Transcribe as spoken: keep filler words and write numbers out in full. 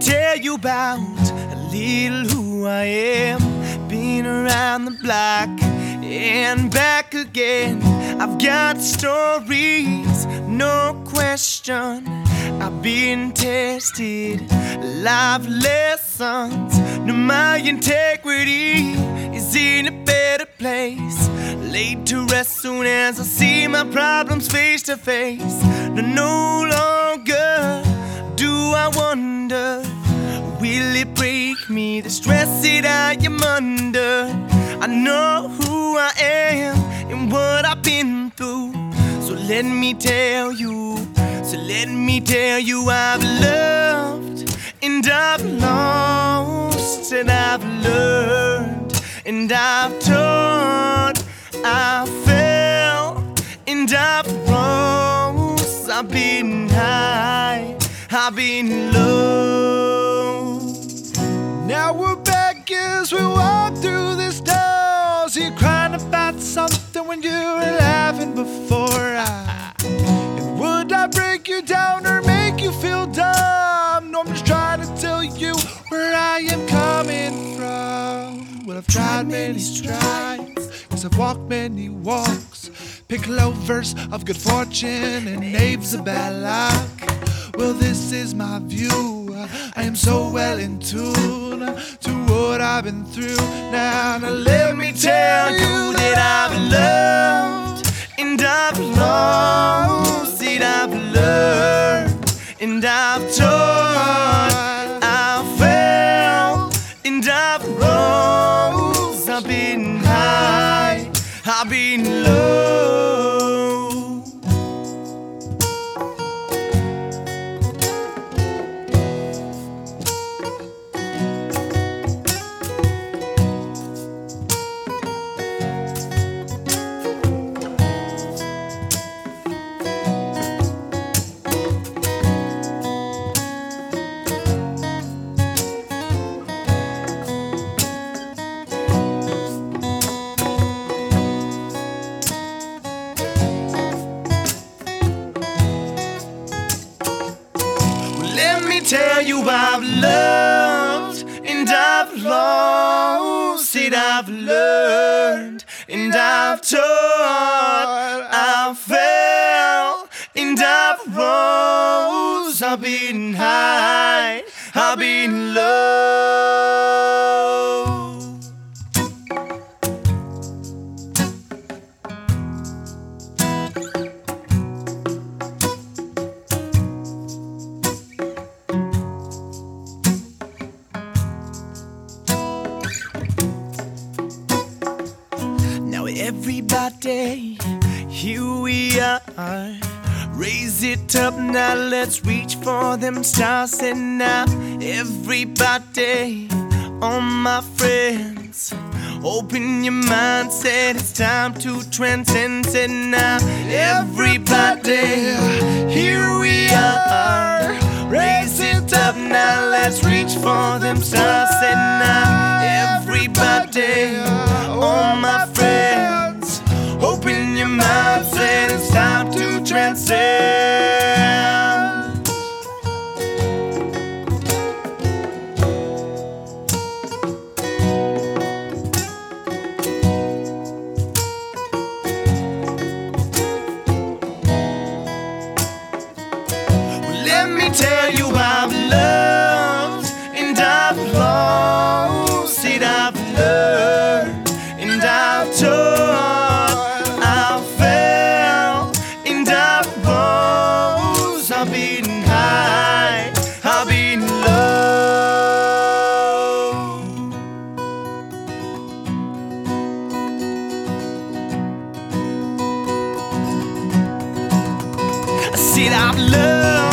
tell you about a little who I am. Been around the block and back again. I've got stories, no question. I've been tested, life lessons. Now my integrity is in a better place. Laid to rest soon as I see my problems face to face. No, no longer do I wonder, will it break me, the stress that I am under? I know who I am and what I've been through. So let me tell you, so let me tell you I've loved and I've lost and I've learned and I've taught. I fell and I've rose. I've been high, I've been low. Now we're back as we walk through this door. So you're crying about something when you were laughing before. I, and would I break you down or make you feel dumb? No, I'm just trying to tell you where I am coming from. Well, I've tried many strides, cause I've walked many walks. Pick lovers of good fortune and knaves of bad luck. Well, this is my view. I am so well in tune to what I've been through. Now, now let me tell you that I've loved and I've lost, that I've learned and I've taught. I fell and I've rose. I've been high, I've been low. Let me tell you I've loved and I've lost, that I've learned and I've taught. I fell and I've rose. I've been high, I've been low. Everybody, here we are. Raise it up now, let's reach for them stars. And now, everybody, all my friends, open your mindset, it's time to transcend. And now, everybody, here we are. Raise it up now, let's reach for them stars. And now, everybody, all my friends, open your mindset, it's time to transcend. Well, let me tell you I've loved and I've lost, that I've learned and I've taught. I fell and I've rose. I've been high, I've been low. I said I've loved